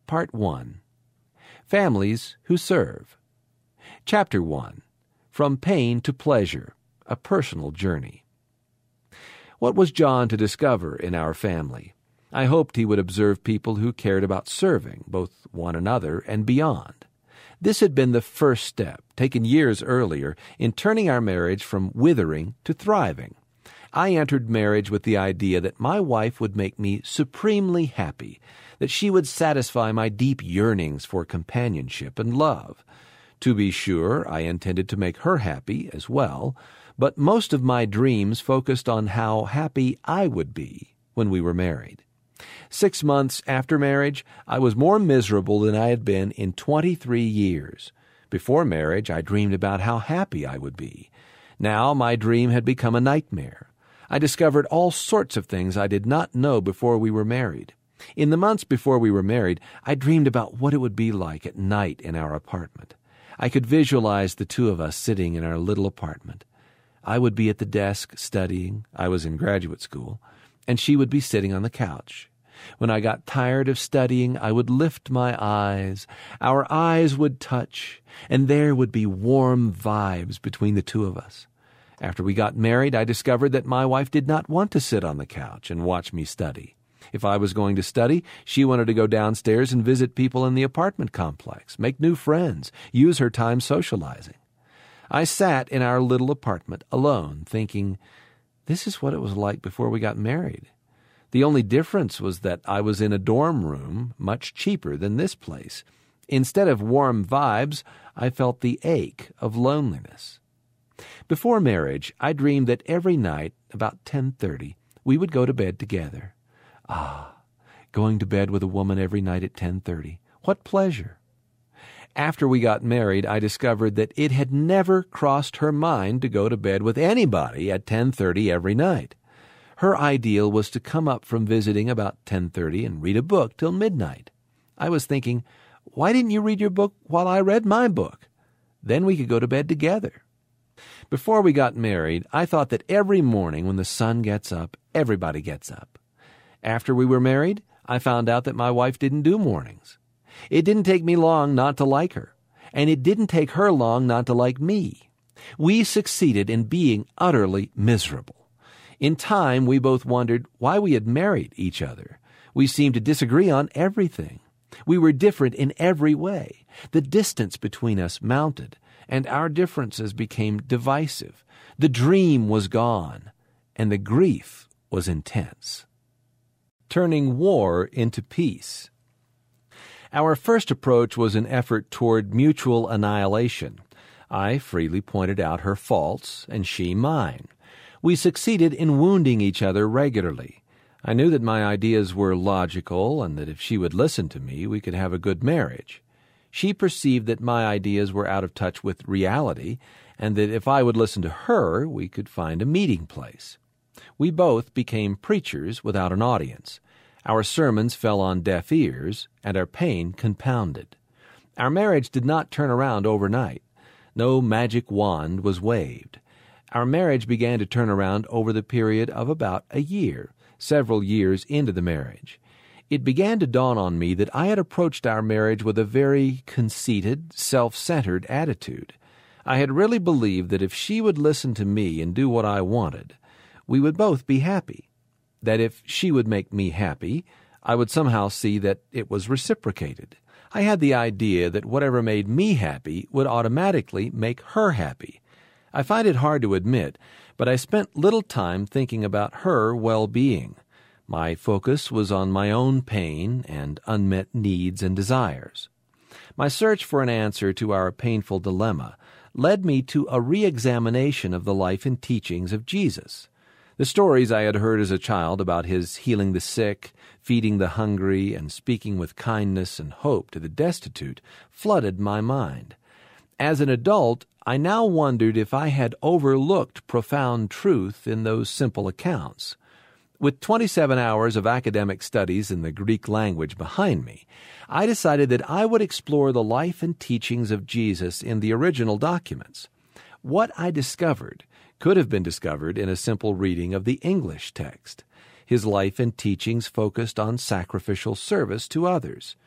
Part 1. Families Who Serve. Chapter 1. From Pain to Pleasure, a Personal Journey. What was John to discover in our family? I hoped he would observe people who cared about serving, both one another and beyond. This had been the first step, taken years earlier, in turning our marriage from withering to thriving. I entered marriage with the idea that my wife would make me supremely happy, that she would satisfy my deep yearnings for companionship and love. To be sure, I intended to make her happy as well, but most of my dreams focused on how happy I would be when we were married. 6 months after marriage, I was more miserable than I had been in 23 years. Before marriage, I dreamed about how happy I would be. Now my dream had become a nightmare. I discovered all sorts of things I did not know before we were married. In the months before we were married, I dreamed about what it would be like at night in our apartment. I could visualize the two of us sitting in our little apartment. I would be at the desk studying, I was in graduate school, and she would be sitting on the couch. When I got tired of studying, I would lift my eyes, our eyes would touch, and there would be warm vibes between the two of us. After we got married, I discovered that my wife did not want to sit on the couch and watch me study. If I was going to study, she wanted to go downstairs and visit people in the apartment complex, make new friends, use her time socializing. I sat in our little apartment alone, thinking, this is what it was like before we got married. The only difference was that I was in a dorm room, much cheaper than this place. Instead of warm vibes, I felt the ache of loneliness. Before marriage, I dreamed that every night, about 10:30, we would go to bed together. Going to bed with a woman every night at 10:30. What pleasure! After we got married, I discovered that it had never crossed her mind to go to bed with anybody at 10:30 every night. Her ideal was to come up from visiting about 10:30 and read a book till midnight. I was thinking, why didn't you read your book while I read my book? Then we could go to bed together. Before we got married, I thought that every morning when the sun gets up, everybody gets up. After we were married, I found out that my wife didn't do mornings. It didn't take me long not to like her, and it didn't take her long not to like me. We succeeded in being utterly miserable. In time, we both wondered why we had married each other. We seemed to disagree on everything. We were different in every way. The distance between us mounted, and our differences became divisive. The dream was gone, and the grief was intense. Turning war into peace. Our first approach was an effort toward mutual annihilation. I freely pointed out her faults, and she mine. We succeeded in wounding each other regularly. I knew that my ideas were logical, and that if she would listen to me, we could have a good marriage. She perceived that my ideas were out of touch with reality, and that if I would listen to her, we could find a meeting place. We both became preachers without an audience. Our sermons fell on deaf ears, and our pain compounded. Our marriage did not turn around overnight. No magic wand was waved. Our marriage began to turn around over the period of about a year, several years into the marriage. It began to dawn on me that I had approached our marriage with a very conceited, self-centered attitude. I had really believed that if she would listen to me and do what I wanted, we would both be happy. That if she would make me happy, I would somehow see that it was reciprocated. I had the idea that whatever made me happy would automatically make her happy. I find it hard to admit, but I spent little time thinking about her well-being. My focus was on my own pain and unmet needs and desires. My search for an answer to our painful dilemma led me to a re-examination of the life and teachings of Jesus. The stories I had heard as a child about his healing the sick, feeding the hungry, and speaking with kindness and hope to the destitute flooded my mind. As an adult, I now wondered if I had overlooked profound truth in those simple accounts. With 27 hours of academic studies in the Greek language behind me, I decided that I would explore the life and teachings of Jesus in the original documents. What I discovered could have been discovered in a simple reading of the English text. His life and teachings focused on sacrificial service to others,